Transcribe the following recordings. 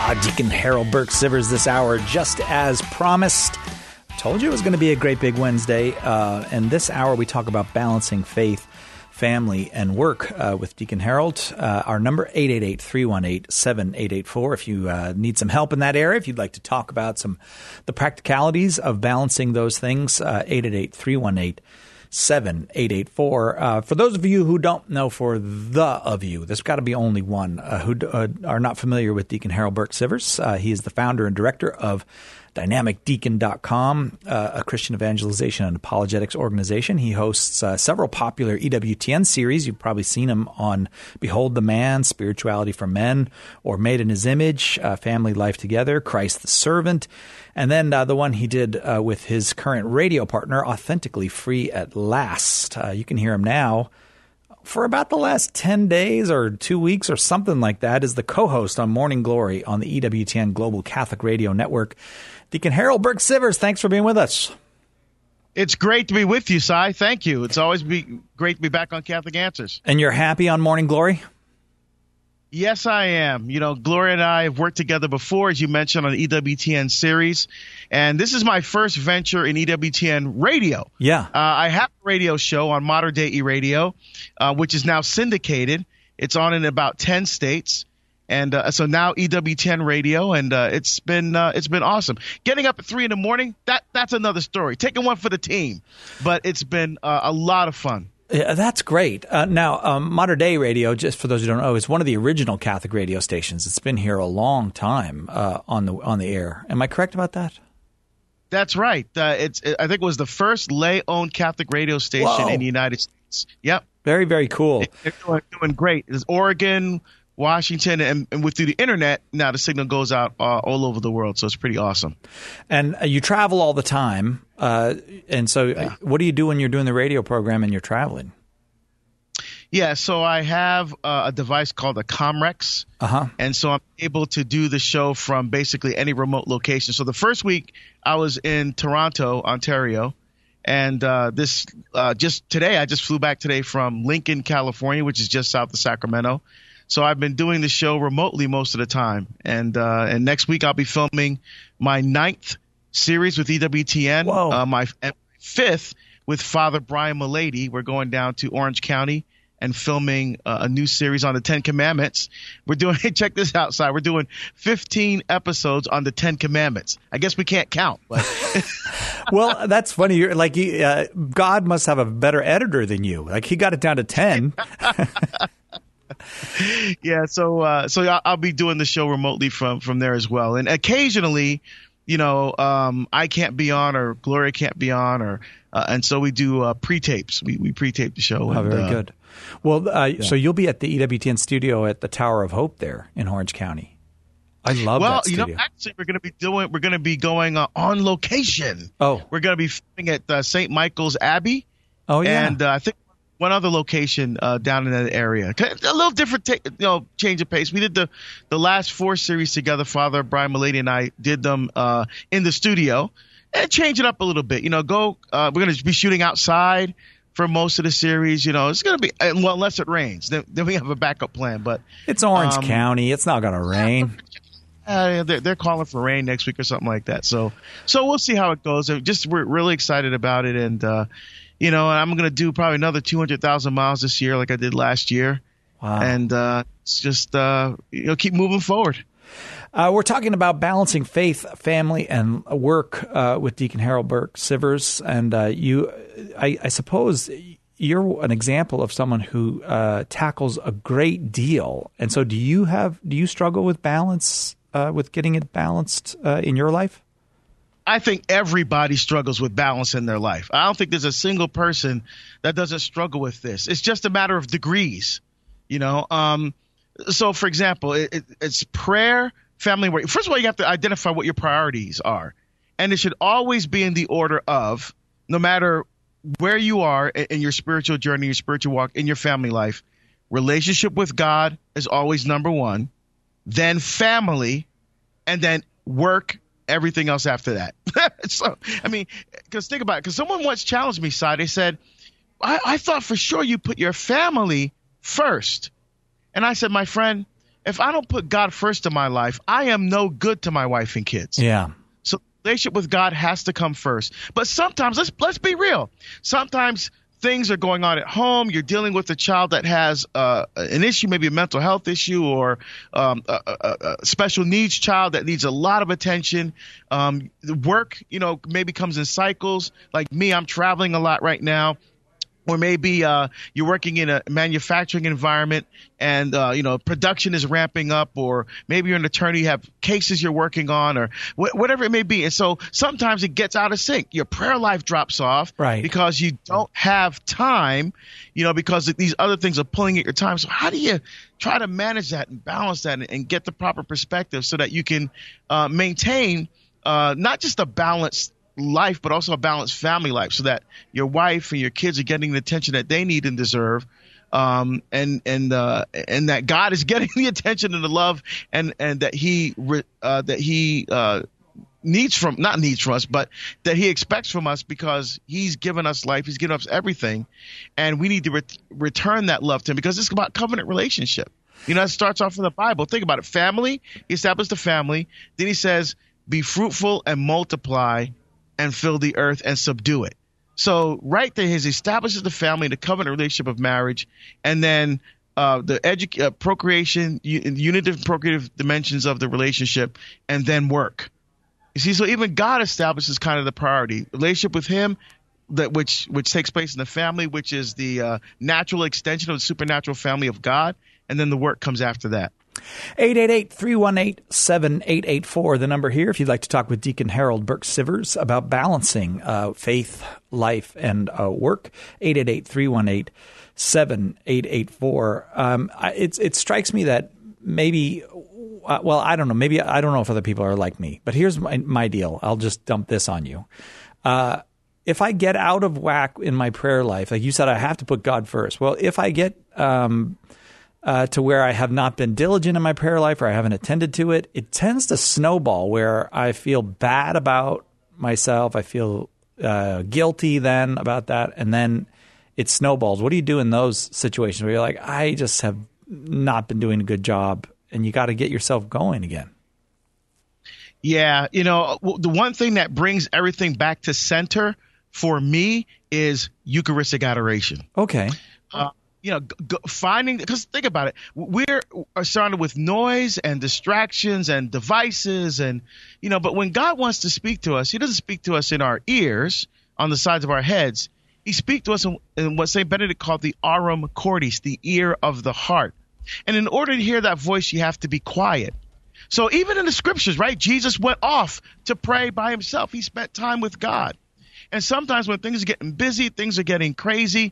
Deacon Harold Burke Sivers this hour, just as promised. Told you it was going to be a great big Wednesday. And this hour we talk about balancing faith, family, and work with Deacon Harold. Our number, 888-318-7884. If you need some help in that area, if you'd like to talk about the practicalities of balancing those things, 888-318-7884. For those of you who don't know, there's got to be only one who are not familiar with Deacon Harold Burke Sivers. He is the founder and director of DynamicDeacon.com, a Christian evangelization and apologetics organization. He hosts several popular EWTN series. You've probably seen him on Behold the Man, Spirituality for Men, or Made in His Image, Family Life Together, Christ the Servant, and then the one he did with his current radio partner, Authentically Free at Last. You can hear him now for about the last 10 days or 2 weeks or something like that as the co-host on Morning Glory on the EWTN Global Catholic Radio Network. Deacon Harold Burke Sivers, thanks for being with us. It's great to be with you, Si. Thank you. It's always great to be back on Catholic Answers. And you're happy on Morning Glory? Yes, I am. You know, Gloria and I have worked together before, as you mentioned, on the EWTN series. And this is my first venture in EWTN radio. Yeah. I have a radio show on Modern Day E-Radio, which is now syndicated. It's on in about 10 states. And so now EWTN radio, and it's been awesome. Getting up at 3 in the morning, that's another story. Taking one for the team, but it's been a lot of fun. Yeah, that's great. Now, Modern Day Radio, just for those who don't know, is one of the original Catholic radio stations. It's been here a long time on the air. Am I correct about that? That's right. I think it was the first lay-owned Catholic radio station in the United States. Yep. Very, very cool. They're doing great. There's Oregon, Washington, and through the internet, now the signal goes out all over the world, so it's pretty awesome. And you travel all the time, and so what do you do when you're doing the radio program and you're traveling? Yeah, so I have a device called a Comrex, and so I'm able to do the show from basically any remote location. So the first week I was in Toronto, Ontario, and just today I just flew back today from Lincoln, California, which is just south of Sacramento. So I've been doing the show remotely most of the time. And next week I'll be filming my 9th series with EWTN. My 5th with Father Brian Mullady. We're going down to Orange County and filming a new series on the 10 Commandments. We're doing, check this out, Si. We're doing 15 episodes on the 10 Commandments. I guess we can't count. But well, that's funny. You're like, God must have a better editor than you. Like, he got it down to 10. Yeah, so I'll be doing the show remotely from there as well, and occasionally, I can't be on, or Gloria can't be on, and so we do pre-tapes. We pre-tape the show. Oh, very good. Well, so you'll be at the EWTN studio at the Tower of Hope there in Orange County. I love that studio. Actually, we're going to be going on location. Oh, we're going to be filming at St. Michael's Abbey. Oh, yeah, and I think one other location down in that area. A little different, change of pace. We did the last 4 series together. Father Brian Mullady and I did them in the studio, and change it up a little bit. We're going to be shooting outside for most of the series. It's going to be, well, unless it rains, then we have a backup plan. But it's Orange County. It's not going to rain. They're calling for rain next week or something like that. So we'll see how it goes. We're really excited about it, and I'm going to do probably another 200,000 miles this year like I did last year. Wow. And it's just, keep moving forward. We're talking about balancing faith, family, and work with Deacon Harold Burke Sivers. And I suppose you're an example of someone who tackles a great deal. And so do you struggle with balance, with getting it balanced in your life? I think everybody struggles with balance in their life. I don't think there's a single person that doesn't struggle with this. It's just a matter of degrees, So, for example, it's prayer, family, work. First of all, you have to identify what your priorities are. And it should always be in the order of, no matter where you are in your spiritual journey, your spiritual walk, in your family life, relationship with God is always number one, then family, and then work, everything else after that. So, because think about it. Because someone once challenged me, Si. They said, I thought for sure you put your family first. And I said, my friend, if I don't put God first in my life, I am no good to my wife and kids. Yeah. So relationship with God has to come first. But sometimes, let's be real. Sometimes things are going on at home. You're dealing with a child that has an issue, maybe a mental health issue, or a special needs child that needs a lot of attention. Work, maybe comes in cycles. Like me, I'm traveling a lot right now. Or maybe you're working in a manufacturing environment and, production is ramping up, or maybe you're an attorney, you have cases you're working on, or whatever it may be. And so sometimes it gets out of sync. Your prayer life drops off because you don't have time, because these other things are pulling at your time. So how do you try to manage that and balance that and get the proper perspective so that you can maintain not just a balanced life, but also a balanced family life, so that your wife and your kids are getting the attention that they need and deserve, and that God is getting the attention and the love and that he needs from us, but that he expects from us, because he's given us life, he's given us everything, and we need to return that love to him, because it's about covenant relationship. It starts off in the Bible. Think about it. Family, he established a family. Then he says, be fruitful and multiply and fill the earth and subdue it. So right there, he establishes the family, the covenant relationship of marriage, and then the procreation, unitive procreative dimensions of the relationship, and then work. You see, so even God establishes kind of the priority relationship with him, which takes place in the family, which is the natural extension of the supernatural family of God, and then the work comes after that. 888-318-7884, the number here, if you'd like to talk with Deacon Harold Burke-Sivers about balancing faith, life, and work. 888-318-7884. It strikes me that maybe, I don't know. Maybe I don't know if other people are like me, but here's my deal. I'll just dump this on you. If I get out of whack in my prayer life, like you said, I have to put God first. Well, if I get to where I have not been diligent in my prayer life, or I haven't attended to it, it tends to snowball where I feel bad about myself. I feel guilty then about that, and then it snowballs. What do you do in those situations where you're like, I just have not been doing a good job, and you got to get yourself going again? Yeah, the one thing that brings everything back to center for me is Eucharistic adoration. Okay. Finding, because think about it, we're surrounded with noise and distractions and devices, and but when God wants to speak to us, he doesn't speak to us in our ears, on the sides of our heads. He speaks to us in what St. Benedict called the aurum cordis, the ear of the heart. And in order to hear that voice, you have to be quiet. So even in the scriptures, right, Jesus went off to pray by himself. He spent time with God. And sometimes when things are getting busy, things are getting crazy,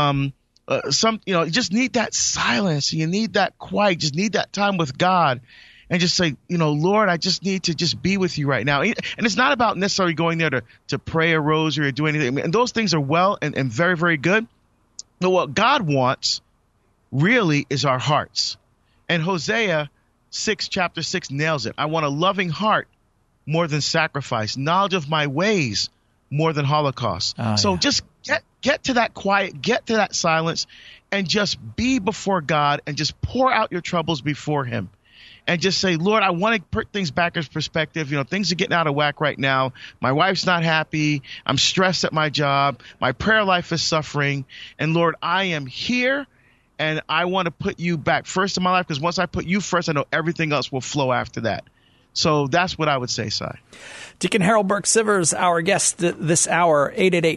you just need that silence. You need that quiet. Just need that time with God, and just say, Lord, I just need to just be with you right now. And it's not about necessarily going there to pray a rosary or do anything. And those things are well and very, very good. But what God wants really is our hearts. And Hosea chapter 6 nails it. I want a loving heart more than sacrifice, knowledge of my ways more than holocaust. Just get to that quiet, get to that silence, and just be before God and just pour out your troubles before him. And just say, Lord, I want to put things back in perspective. Things are getting out of whack right now. My wife's not happy. I'm stressed at my job. My prayer life is suffering. And Lord, I am here, and I want to put you back first in my life, because once I put you first, I know everything else will flow after that. So that's what I would say, Si. Deacon Harold Burke-Sivers, our guest this hour,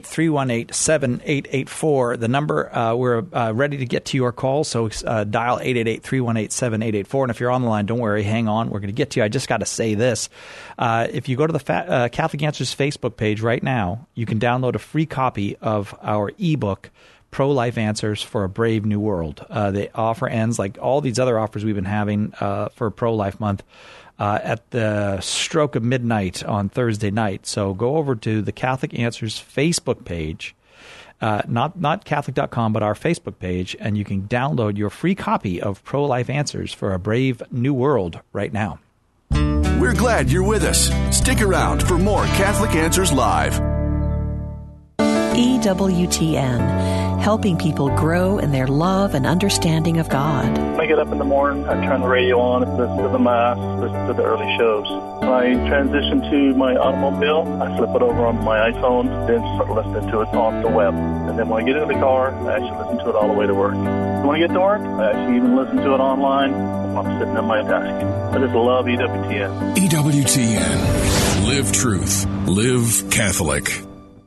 888-318-7884. The number, we're ready to get to your call, so dial 888-318-7884. And if you're on the line, don't worry, hang on. We're going to get to you. I just got to say this. If you go to the Catholic Answers Facebook page right now, you can download a free copy of our ebook, Pro-Life Answers for a Brave New World. The offer ends like all these other offers we've been having for Pro-Life Month. At the stroke of midnight on Thursday night. So go over to the Catholic Answers Facebook page, not Catholic.com, but our Facebook page, and you can download your free copy of Pro-Life Answers for a Brave New World right now. We're glad you're with us. Stick around for more Catholic Answers Live. EWTN, helping people grow in their love and understanding of God. I get up in the morning, I turn the radio on, listen to the Mass, listen to the early shows. When I transition to my automobile, I flip it over on my iPhone, then start listening to it on the web. And then when I get into the car, I actually listen to it all the way to work. When I get to work, I actually even listen to it online while I'm sitting at my desk. I just love EWTN. EWTN. Live truth. Live Catholic.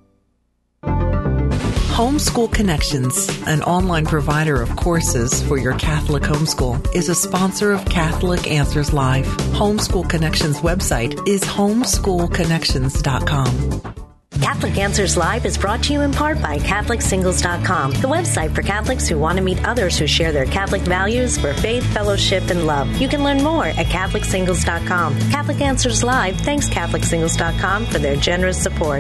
Homeschool Connections, an online provider of courses for your Catholic homeschool, is a sponsor of Catholic Answers Live. Homeschool Connections website is homeschoolconnections.com. Catholic Answers Live is brought to you in part by CatholicSingles.com, the website for Catholics who want to meet others who share their Catholic values for faith, fellowship, and love. You can learn more at CatholicSingles.com. Catholic Answers Live thanks CatholicSingles.com for their generous support.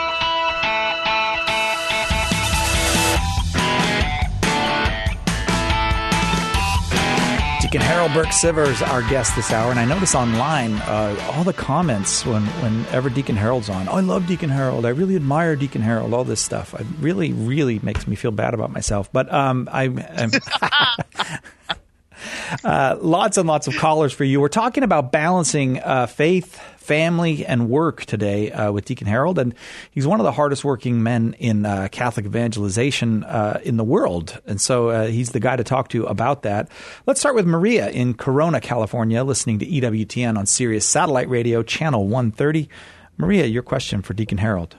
Deacon Harold Burke-Sivers, our guest this hour, and I notice online all the comments whenever Deacon Harold's on. Oh, I love Deacon Harold. I really admire Deacon Harold. All this stuff. It really, really makes me feel bad about myself. But I'm lots and lots of callers for you. We're talking about balancing faith, family, and work today with Deacon Harold, and he's one of the hardest working men in Catholic evangelization in the world, and so he's the guy to talk to about that. Let's start with Maria in Corona, California, listening to EWTN on Sirius Satellite Radio, Channel 130. Maria, your question for Deacon Harold.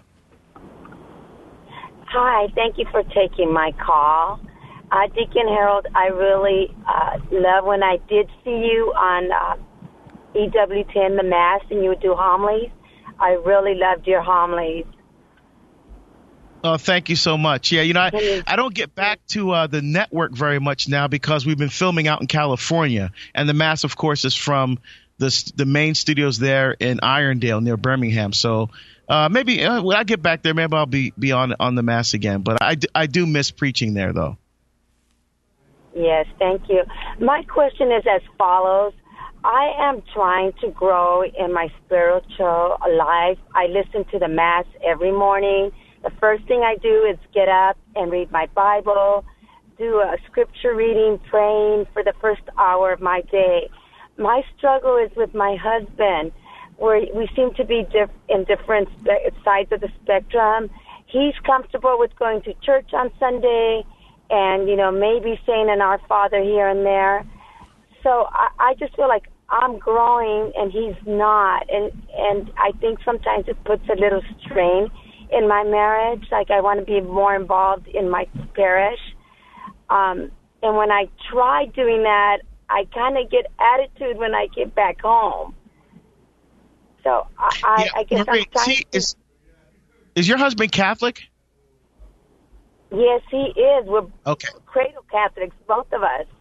Hi, thank you for taking my call. Deacon Harold, I really love when I did see you on EWTN, the Mass, and you would do homilies. I really loved your homilies. Oh, thank you so much. Yeah, I don't get back to the network very much now because we've been filming out in California. And the Mass, of course, is from the main studios there in Irondale near Birmingham. So maybe when I get back there, maybe I'll be on the Mass again. But I do miss preaching there, though. Yes, thank you. My question is as follows. I am trying to grow in my spiritual life. I listen to the Mass every morning. The first thing I do is get up and read my Bible, do a scripture reading, praying for the first hour of my day. My struggle is with my husband, where we seem to be in different sides of the spectrum. He's comfortable with going to church on Sunday and, maybe saying an Our Father here and there. So I just feel like I'm growing and he's not. And I think sometimes it puts a little strain in my marriage. Like I want to be more involved in my parish. And when I try doing that, I kind of get attitude when I get back home. So I guess Marie, I'm trying is your husband Catholic? Yes, he is. We're cradle Catholics, both of us.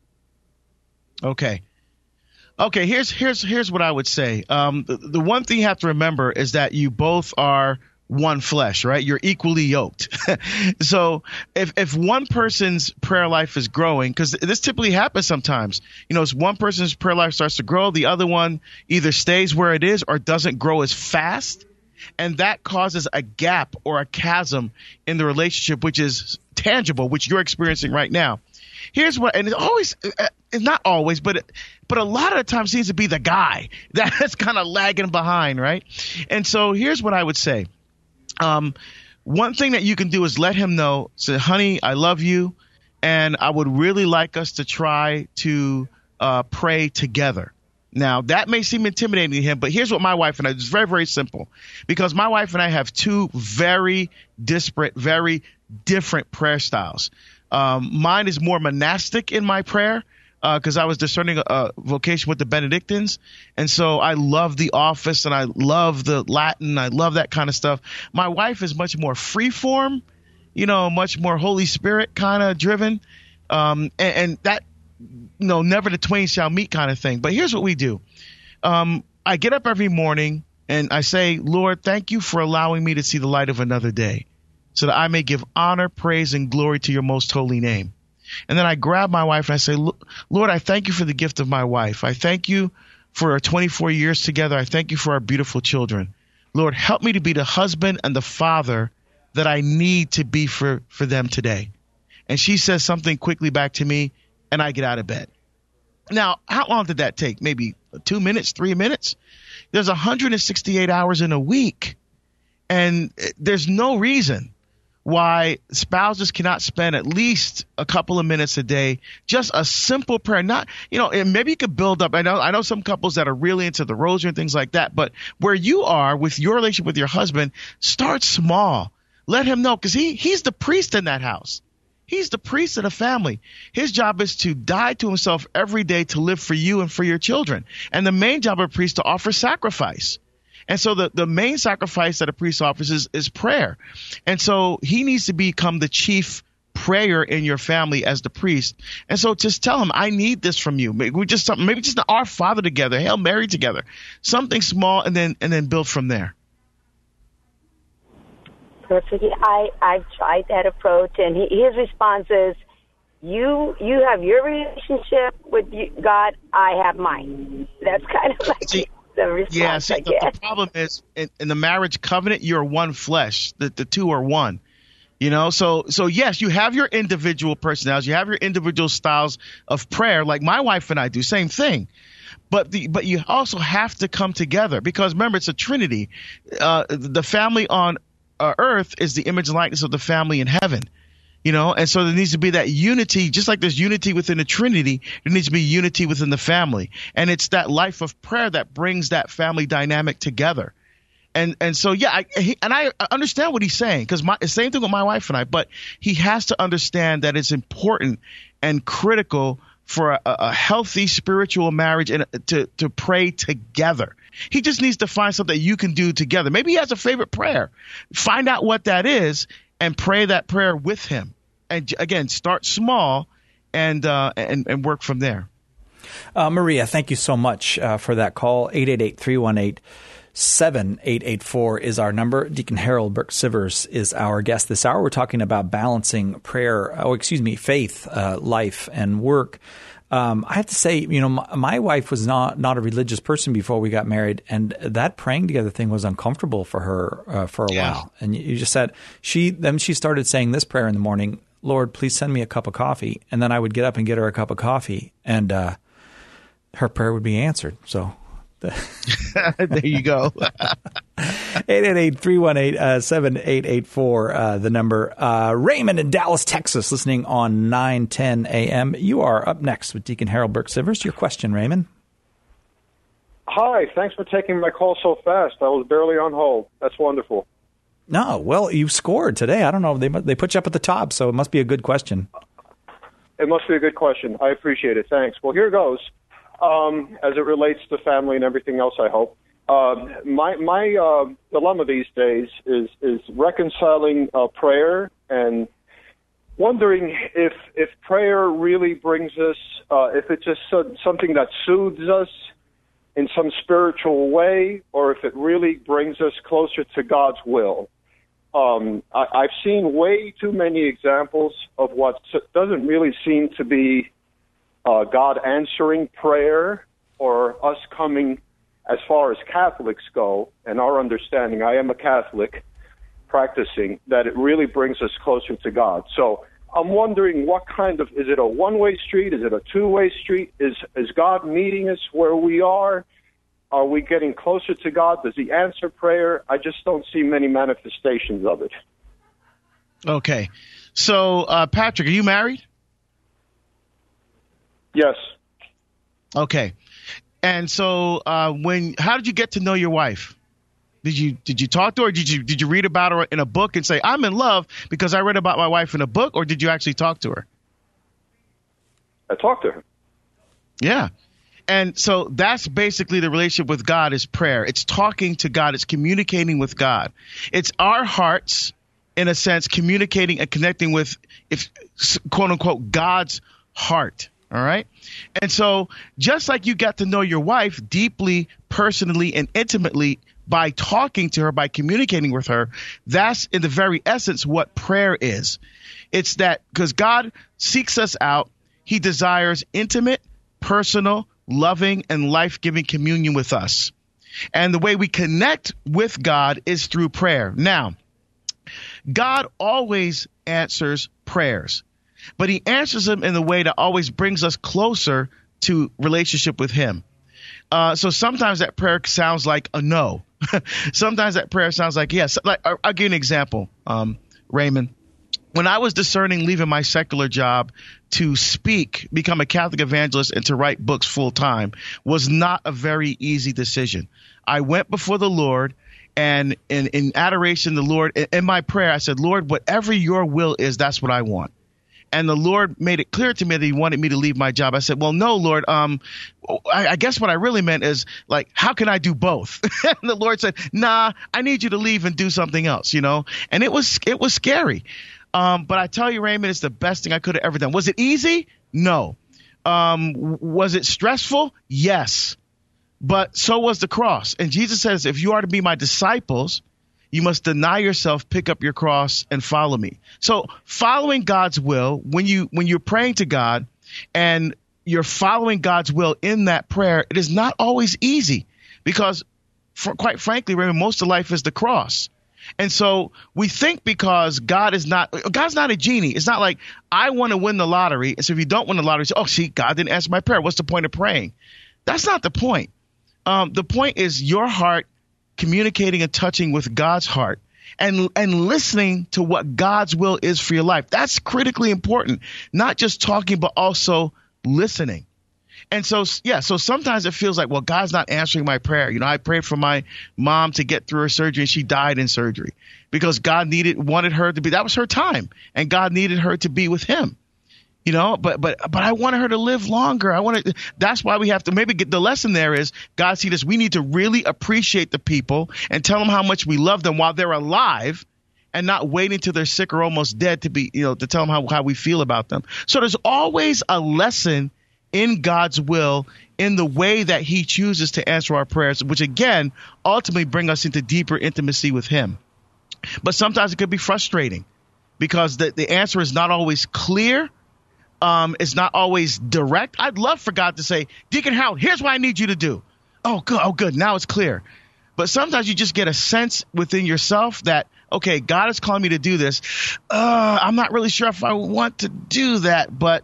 Okay, here's what I would say. The one thing you have to remember is that you both are one flesh, right? You're equally yoked. So if one person's prayer life is growing, because this typically happens sometimes, as one person's prayer life starts to grow, the other one either stays where it is or doesn't grow as fast. And that causes a gap or a chasm in the relationship, which is tangible, which you're experiencing right now. Here's what, and it's not always, but a lot of the time seems to be the guy that's kind of lagging behind, right? And so here's what I would say. One thing that you can do is let him know, say, honey, I love you, and I would really like us to try to pray together. Now, that may seem intimidating to him, but here's what my wife and I, it's very, very simple. Because my wife and I have two very disparate, very different prayer styles. Mine is more monastic in my prayer because I was discerning a vocation with the Benedictines. And so I love the office and I love the Latin. I love that kind of stuff. My wife is much more free form, much more Holy Spirit kind of driven. And that, never the twain shall meet kind of thing. But here's what we do. I get up every morning and I say, Lord, thank you for allowing me to see the light of another day so that I may give honor, praise, and glory to your most holy name. And then I grab my wife and I say, Lord, I thank you for the gift of my wife. I thank you for our 24 years together. I thank you for our beautiful children. Lord, help me to be the husband and the father that I need to be for them today. And she says something quickly back to me, and I get out of bed. Now, how long did that take? Maybe 2 minutes, 3 minutes? There's 168 hours in a week. And there's no reason why spouses cannot spend at least a couple of minutes a day, just a simple prayer. Not, and maybe you could build up. I know some couples that are really into the rosary and things like that, but where you are with your relationship with your husband, start small. Let him know, because he's the priest in that house. He's the priest of the family. His job is to die to himself every day to live for you and for your children. And the main job of a priest to offer sacrifice. And so the main sacrifice that a priest offers is prayer. And so he needs to become the chief prayer in your family as the priest. And so just tell him, I need this from you. Maybe just Our Father together, Hail Mary together, something small, and then build from there. Perfectly. I've tried that approach, and his response is, you have your relationship with God, I have mine. That's kind of like the response, I guess. The problem is in the marriage covenant, you're one flesh. The two are one. So yes, you have your individual personalities, you have your individual styles of prayer, like my wife and I do, same thing. But you also have to come together, because remember, it's a Trinity. The family on earth is the image and likeness of the family in heaven. And so there needs to be that unity, just like there's unity within the Trinity, there needs to be unity within the family. And it's that life of prayer that brings that family dynamic together. And so, yeah, I understand what he's saying, because same thing with my wife and I, but he has to understand that it's important and critical for a healthy spiritual marriage and to pray together. He just needs to find something you can do together. Maybe he has a favorite prayer. Find out what that is and pray that prayer with him. And again, start small and work from there. Maria, thank you so much for that call. 888-318-7884 is our number. Deacon Harold Burke-Sivers is our guest this hour. We're talking about balancing faith, life, and work. I have to say, my wife was not a religious person before we got married, and that praying together thing was uncomfortable for her for a while. And you just said she started saying this prayer in the morning: Lord, please send me a cup of coffee. And then I would get up and get her a cup of coffee, and her prayer would be answered. So there you go. 888-318-7884, the number. Raymond in Dallas, Texas, listening on 910 AM. You are up next with Deacon Harold Burke-Sivers. Your question, Raymond. Hi, thanks for taking my call so fast. I was barely on hold. That's wonderful. No, well, you scored today. I don't know. They put you up at the top, so it must be a good question. It must be a good question. I appreciate it. Thanks. Well, here goes. As it relates to family and everything else, I hope. My dilemma these days is reconciling prayer and wondering if prayer really brings us, if it's just something that soothes us in some spiritual way, or if it really brings us closer to God's will. I've seen way too many examples of what doesn't really seem to be God answering prayer, or us coming, as far as Catholics go, and our understanding, I am a Catholic practicing, that it really brings us closer to God. So I'm wondering, is it a one-way street? Is it a two-way street? Is God meeting us where we are? Are we getting closer to God? Does he answer prayer? I just don't see many manifestations of it. Okay. So, Patrick, are you married? Yes. Okay. And so, how did you get to know your wife? Did you talk to her? Or did you read about her in a book and say, I'm in love because I read about my wife in a book? Or did you actually talk to her? I talked to her. Yeah. And so that's basically the relationship with God, is prayer. It's talking to God. It's communicating with God. It's our hearts, in a sense, communicating and connecting with, quote unquote, God's heart. All right. And so just like you got to know your wife deeply, personally, and intimately by talking to her, by communicating with her, that's in the very essence what prayer is. It's that because God seeks us out. He desires intimate, personal, loving, and life-giving communion with us. And the way we connect with God is through prayer. Now, God always answers prayers, but he answers them in a way that always brings us closer to relationship with him. So sometimes that prayer sounds like a no. Sometimes that prayer sounds like yes. Like I'll give you an example, Raymond. When I was discerning leaving my secular job to speak, become a Catholic evangelist, and to write books full time was not a very easy decision. I went before the Lord, and in adoration, the Lord, in my prayer, I said, Lord, whatever your will is, that's what I want. And the Lord made it clear to me that he wanted me to leave my job. I said, well, no, Lord, I guess what I really meant is, like, how can I do both? And the Lord said, nah, I need you to leave and do something else, you know. And it was scary. But I tell you, Raymond, it's the best thing I could have ever done. Was it easy? No. Was it stressful? Yes. But so was the cross. And Jesus says, if you are to be my disciples, you must deny yourself, pick up your cross, and follow me. So following God's will, when you're praying to God and you're following God's will in that prayer, it is not always easy because, quite frankly, Raymond, most of life is the cross. And so we think because God's not a genie. It's not like I want to win the lottery. And so if you don't win the lottery, you say, oh, see, God didn't answer my prayer. What's the point of praying? That's not the point. The point is your heart communicating and touching with God's heart and listening to what God's will is for your life. That's critically important. Not just talking, but also listening. And so, yeah, so sometimes it feels like, well, God's not answering my prayer. You know, I prayed for my mom to get through her surgery, and she died in surgery because God wanted her to be, that was her time, and God needed her to be with him. You know, but I wanted her to live longer. That's why we have to maybe get the lesson there is God see this. We need to really appreciate the people and tell them how much we love them while they're alive and not waiting till they're sick or almost dead to be, you know, to tell them how we feel about them. So there's always a lesson in God's will in the way that he chooses to answer our prayers, which again, ultimately bring us into deeper intimacy with him. But sometimes it could be frustrating because the answer is not always clear. It's not always direct. I'd love for God to say, Deacon Harold, here's what I need you to do. Oh, good. Oh, good. Now it's clear. But sometimes you just get a sense within yourself that, okay, God is calling me to do this. I'm not really sure if I want to do that, but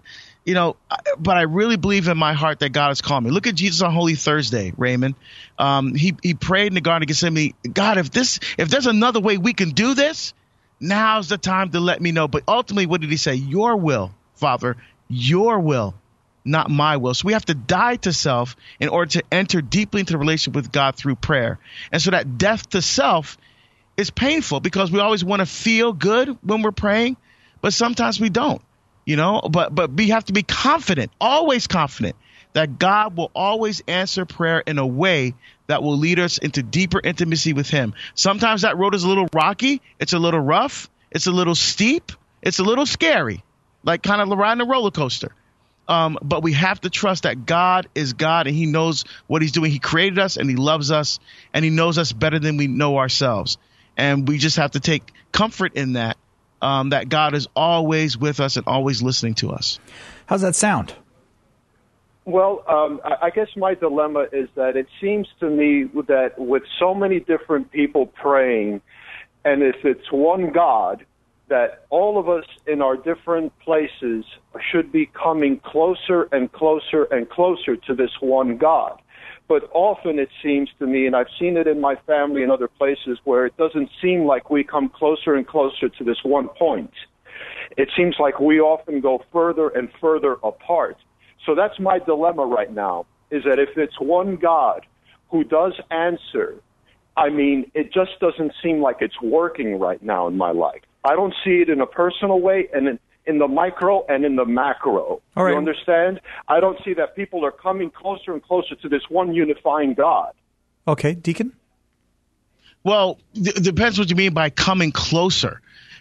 I really believe in my heart that God is calling me. Look at Jesus on Holy Thursday, Raymond. He prayed in the Garden of Gethsemane, God, if there's another way we can do this, now's the time to let me know. But ultimately, what did he say? Your will, Father, your will, not my will. So we have to die to self in order to enter deeply into the relationship with God through prayer. And so that death to self is painful because we always want to feel good when we're praying, but sometimes we don't, but we have to be confident, always confident that God will always answer prayer in a way that will lead us into deeper intimacy with him. Sometimes that road is a little rocky. It's a little rough. It's a little steep. It's a little scary. Like kind of riding a roller coaster. But we have to trust that God is God and he knows what he's doing. He created us and he loves us and he knows us better than we know ourselves. And we just have to take comfort in that, that God is always with us and always listening to us. How's that sound? Well, I guess my dilemma is that it seems to me that with so many different people praying, and if it's one God, that all of us in our different places should be coming closer and closer and closer to this one God. But often it seems to me, and I've seen it in my family and other places, where it doesn't seem like we come closer and closer to this one point. It seems like we often go further and further apart. So that's my dilemma right now, is that if it's one God who does answer, I mean, it just doesn't seem like it's working right now in my life. I don't see it in a personal way and in the micro and in the macro. All right. You understand? I don't see that people are coming closer and closer to this one unifying God. Okay, Deacon? Well, depends what you mean by coming closer.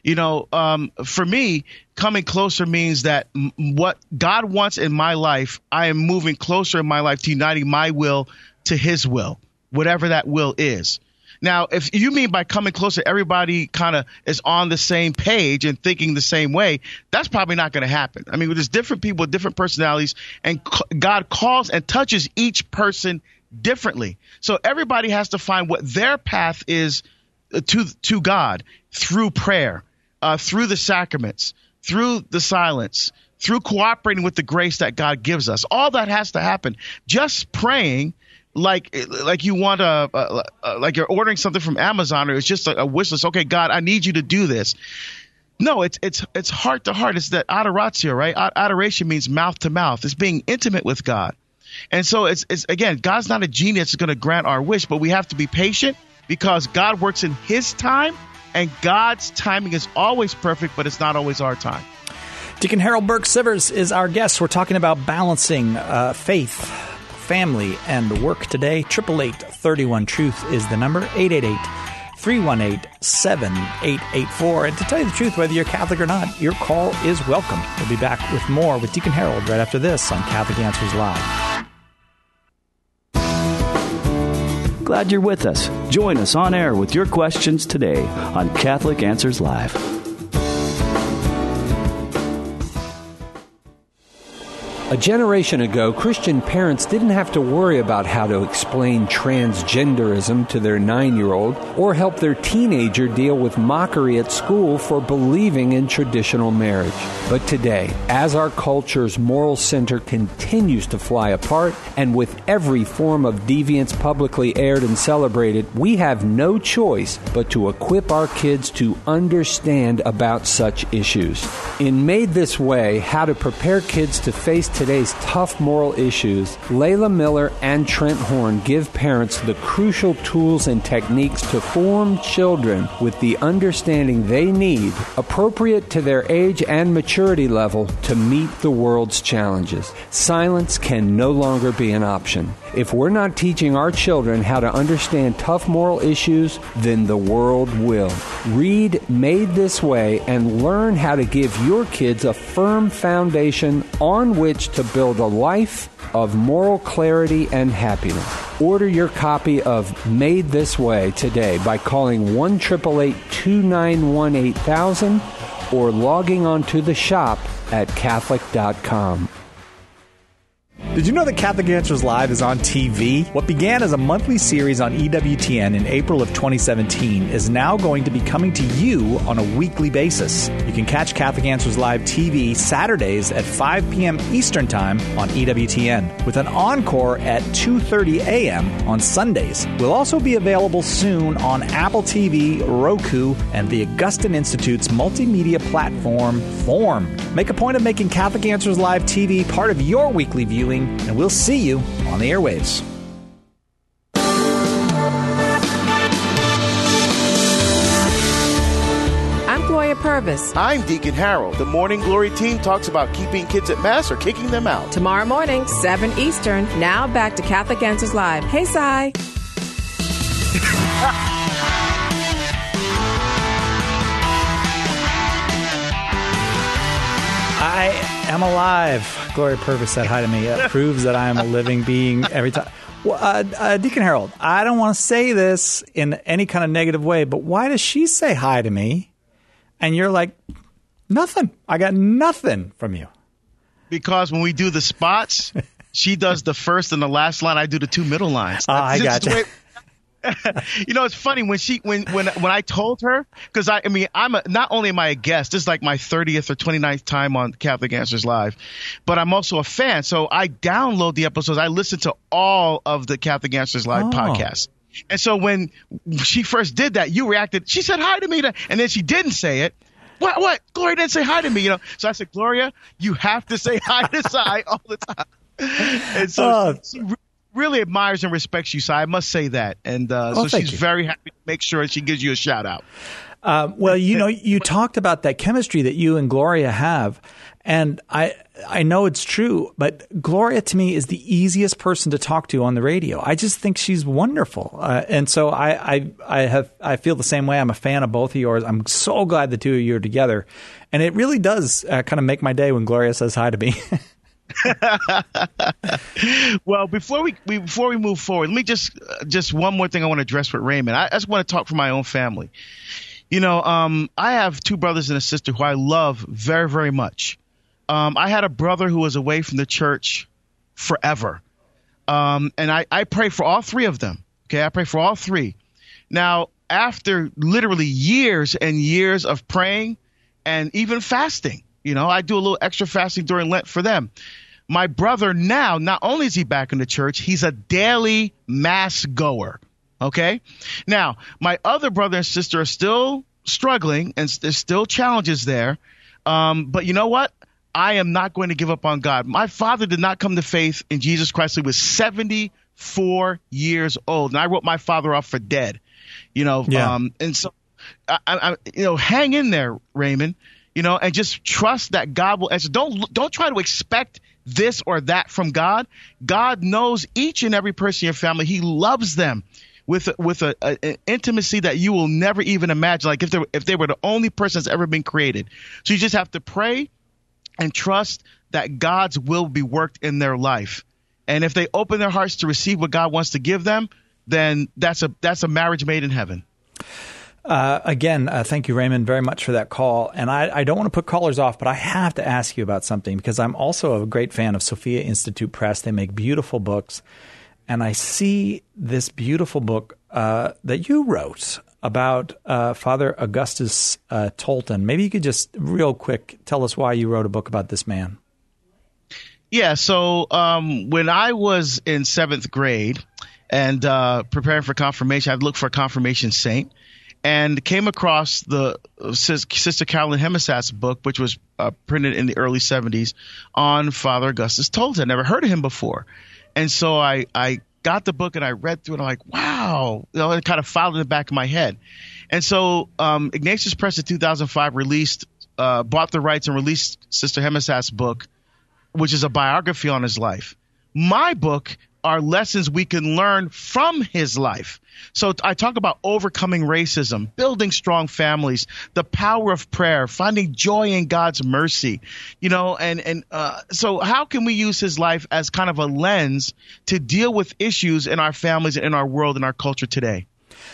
For me, coming closer means that what God wants in my life, I am moving closer in my life to uniting my will to his will, whatever that will is. Now, if you mean by coming closer, everybody kind of is on the same page and thinking the same way, that's probably not going to happen. I mean, there's different people with different personalities, and God calls and touches each person differently. So everybody has to find what their path is to God through prayer, through the sacraments, through the silence, through cooperating with the grace that God gives us. All that has to happen. Just praying like you want like you're ordering something from Amazon, or it's just a wish list. Okay, God, I need you to do this. No, it's heart to heart. It's that adoratio, right? Adoration means mouth to mouth. It's being intimate with God. And so it's again, God's not a genie that's going to grant our wish, but we have to be patient because God works in his time, and God's timing is always perfect, but it's not always our time. Deacon Harold Burke-Sivers is our guest. We're talking about balancing faith, family, and work today. 888-31-TRUTH is the number. 888-318-7884. And to tell you the truth, whether you're Catholic or not, your call is welcome. We'll be back with more with Deacon Harold right after this on Catholic Answers Live. Glad you're with us. Join us on air with your questions today on Catholic Answers Live. A generation ago, Christian parents didn't have to worry about how to explain transgenderism to their 9-year-old or help their teenager deal with mockery at school for believing in traditional marriage. But today, as our culture's moral center continues to fly apart, and with every form of deviance publicly aired and celebrated, we have no choice but to equip our kids to understand about such issues. In Made This Way, How to Prepare Kids to Face Today's Tough Moral Issues, Layla Miller and Trent Horn give parents the crucial tools and techniques to form children with the understanding they need, appropriate to their age and maturity level, to meet the world's challenges. Silence can no longer be an option. If we're not teaching our children how to understand tough moral issues, then the world will. Read Made This Way and learn how to give your kids a firm foundation on which to build a life of moral clarity and happiness. Order your copy of Made This Way today by calling 1-888-291-8000 or logging on to the shop at Catholic.com. Did you know that Catholic Answers Live is on TV? What began as a monthly series on EWTN in April of 2017 is now going to be coming to you on a weekly basis. You can catch Catholic Answers Live TV Saturdays at 5 p.m. Eastern Time on EWTN, with an encore at 2:30 a.m. on Sundays. We'll also be available soon on Apple TV, Roku, and the Augustine Institute's multimedia platform, Formed. Make a point of making Catholic Answers Live TV part of your weekly viewing, and we'll see you on the airwaves. I'm Gloria Purvis. I'm Deacon Harold. The Morning Glory team talks about keeping kids at Mass or kicking them out. Tomorrow morning, 7 Eastern. Now back to Catholic Answers Live. Hey, Cy. I am alive. Gloria Purvis said hi to me. It proves that I am a living being every time. Well, Deacon Harold, I don't want to say this in any kind of negative way, but why does she say hi to me? And you're like, nothing. I got nothing from you. Because when we do the spots, she does the first and the last line. I do the two middle lines. I got you. You know, it's funny when I told her, because not only am I a guest, this is like my 30th or 29th time on Catholic Answers Live, but I'm also a fan. So I download the episodes. I listen to all of the Catholic Answers Live podcasts. And so when she first did that, you reacted. She said hi to me, and then she didn't say it. What? Gloria didn't say hi to me, you know. So I said, Gloria, you have to say hi to Cy all the time. And so she really admires and respects you, Cy. I must say that. And so she's very happy to make sure she gives you a shout out. Well, you know, you talked about that chemistry that you and Gloria have, and I know it's true, but Gloria to me is the easiest person to talk to on the radio. I just think she's wonderful, and so I feel the same way. I'm a fan of both of yours. I'm so glad the two of you are together, and it really does kind of make my day when Gloria says hi to me. Well, before we move forward, let me just one more thing I want to address with Raymond. I just want to talk for my own family. You know, I have two brothers and a sister who I love very, very much. I had a brother who was away from the church forever. And I pray for all three of them. Okay, I pray for all three. Now, after literally years and years of praying and even fasting, I do a little extra fasting during Lent for them. My brother now, not only is he back in the church, he's a daily mass goer. Okay? Now, my other brother and sister are still struggling, and there's still challenges there. But you know what? I am not going to give up on God. My father did not come to faith in Jesus Christ. He was 74 years old, and I wrote my father off for dead. And so, I hang in there, Raymond. And just trust that God will answer. Don't try to expect this or that from God. God knows each and every person in your family. He loves them with an intimacy that you will never even imagine. Like if they were the only person that's ever been created. So you just have to pray and trust that God's will be worked in their life. And if they open their hearts to receive what God wants to give them, then that's a marriage made in heaven. Again, thank you, Raymond, very much for that call. And I don't want to put callers off, but I have to ask you about something because I'm also a great fan of Sophia Institute Press. They make beautiful books. And I see this beautiful book that you wrote about Father Augustus Tolton. Maybe you could just real quick tell us why you wrote a book about this man. Yeah, so when I was in 7th grade and preparing for confirmation, I'd look for a confirmation saint. And came across the Sister Carolyn Hemesat's book, which was printed in the early 70s, on Father Augustus Tolton. I never heard of him before. And so I got the book and I read through it. And I'm like, wow. It kind of filed in the back of my head. And so Ignatius Press in 2005 bought the rights and released Sister Hemesat's book, which is a biography on his life. My book are lessons we can learn from his life. So I talk about overcoming racism, building strong families, the power of prayer, finding joy in God's mercy, so how can we use his life as kind of a lens to deal with issues in our families and in our world and our culture today?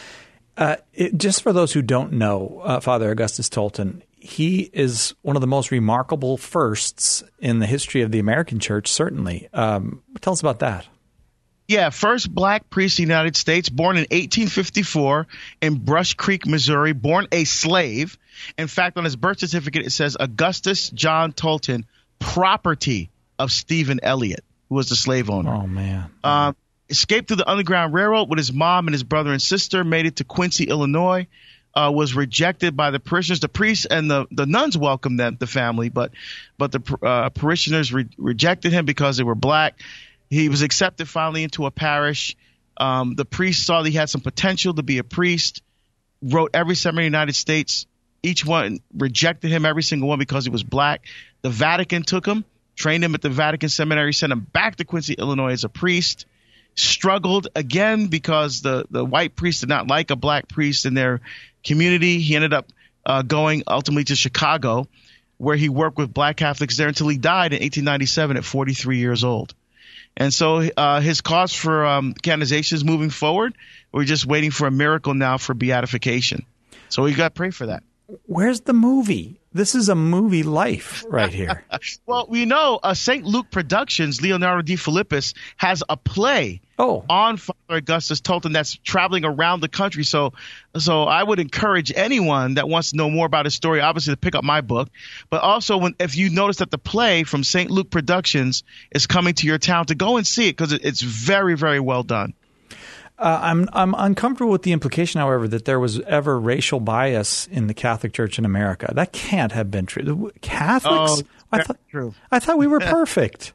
Just for those who don't know, Father Augustus Tolton, he is one of the most remarkable firsts in the history of the American church, certainly. Tell us about that. Yeah, first black priest in the United States, born in 1854 in Brush Creek, Missouri, born a slave. In fact, on his birth certificate, it says Augustus John Tolton, property of Stephen Elliott, who was the slave owner. Oh, man. Escaped through the Underground Railroad with his mom and his brother and sister, made it to Quincy, Illinois, was rejected by the parishioners. The priests and the nuns welcomed the family, but the parishioners rejected him because they were black. He was accepted finally into a parish. The priest saw that he had some potential to be a priest, wrote every seminary in the United States. Each one rejected him, every single one, because he was black. The Vatican took him, trained him at the Vatican Seminary, sent him back to Quincy, Illinois as a priest. Struggled again because the white priest did not like a black priest in their community. He ended up going ultimately to Chicago, where he worked with black Catholics there until he died in 1897 at 43 years old. And so his cause for canonization is moving forward. We're just waiting for a miracle now for beatification. So we got to pray for that. Where's the movie? This is a movie life right here. Well, we know St. Luke Productions, Leonardo D. Philippus, has a play on Father Augustus Tolton that's traveling around the country. So I would encourage anyone that wants to know more about his story, obviously, to pick up my book. But also, if you notice that the play from St. Luke Productions is coming to your town, to go and see it because it's very, very well done. I'm uncomfortable with the implication, however, that there was ever racial bias in the Catholic Church in America. That can't have been true. Catholics? True. I thought we were perfect.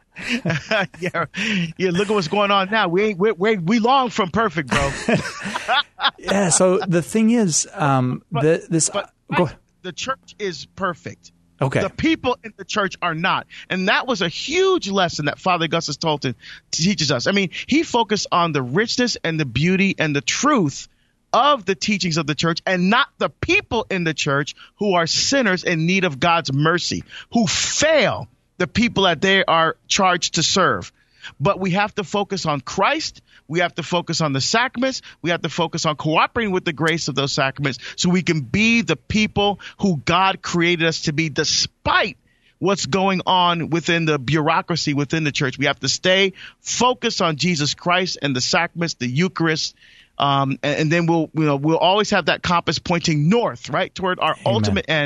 Yeah. Look at what's going on now. We long from perfect, bro. Yeah. So the thing is, the church is perfect. Okay. The people in the church are not. And that was a huge lesson that Father Augustus Tolton teaches us. I mean, he focused on the richness and the beauty and the truth of the teachings of the church, and not the people in the church who are sinners in need of God's mercy, who fail the people that they are charged to serve. But we have to focus on Christ. We have to focus on the sacraments. We have to focus on cooperating with the grace of those sacraments so we can be the people who God created us to be, despite what's going on within the bureaucracy within the church. We have to stay focused on Jesus Christ and the sacraments, the Eucharist, and then we'll always have that compass pointing north, right, toward our ultimate end,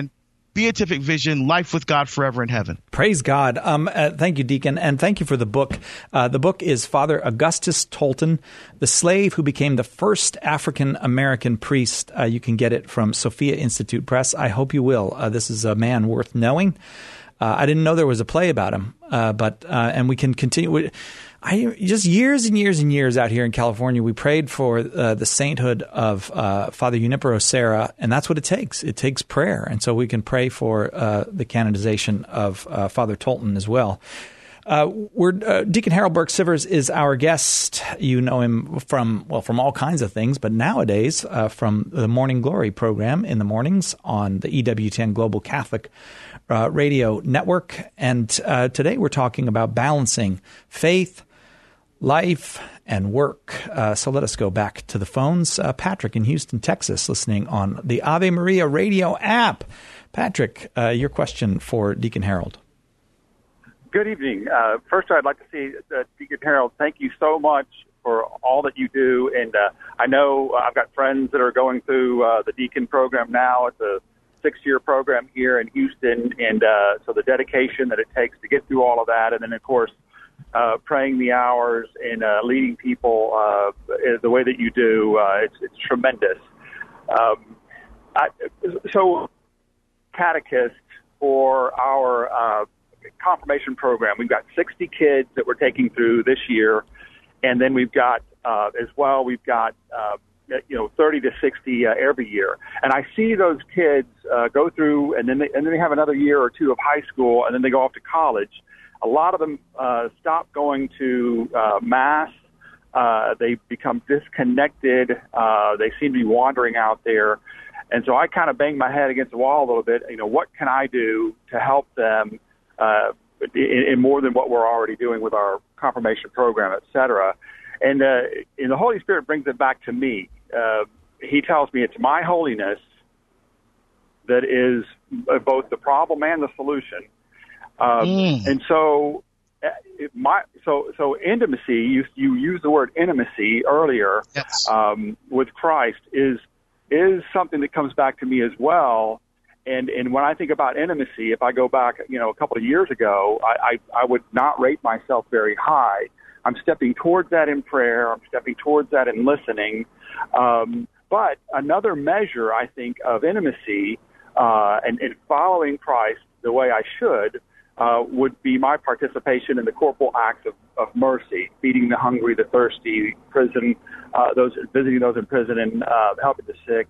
beatific vision, life with God forever in heaven. Praise God. Thank you, Deacon, and thank you for the book. The book is Father Augustus Tolton, The Slave Who Became the First African-American Priest. You can get it from Sophia Institute Press. I hope you will. This is a man worth knowing. I didn't know there was a play about him, and we can continue. Just years and years and years out here in California, we prayed for the sainthood of Father Junipero Serra, and that's what it takes. It takes prayer, and so we can pray for the canonization of Father Tolton as well. Deacon Harold Burke-Sivers is our guest. You know him from all kinds of things, but nowadays from the Morning Glory program in the mornings on the EWTN Global Catholic Radio Network. And today we're talking about balancing faith, life, and work. So let us go back to the phones. Patrick in Houston, Texas, listening on the Ave Maria radio app. Patrick, your question for Deacon Harold. Good evening. First, I'd like to say, Deacon Harold, thank you so much for all that you do. And I know I've got friends that are going through the Deacon program now. It's a 6-year program here in Houston. And so the dedication that it takes to get through all of that, and then, of course, praying the hours and leading people the way that you do, it's tremendous. So catechist for our confirmation program, we've got 60 kids that we're taking through this year, and then we've got as well, we've got 30 to 60 every year. And I see those kids go through, and then they have another year or two of high school, and then they go off to college. A lot of them stop going to Mass. They become disconnected. They seem to be wandering out there. And so I kind of bang my head against the wall a little bit. What can I do to help them in more than what we're already doing with our confirmation program, et cetera? And the Holy Spirit brings it back to me. He tells me it's my holiness that is both the problem and the solution. And so, so intimacy. You used the word intimacy earlier. Yes. With Christ is something that comes back to me as well. And when I think about intimacy, if I go back, a couple of years ago, I would not rate myself very high. I'm stepping towards that in prayer. I'm stepping towards that in listening. But another measure, I think, of intimacy and following Christ the way I should. Would be my participation in the corporal acts of mercy, feeding the hungry, the thirsty, visiting those in prison, and helping the sick,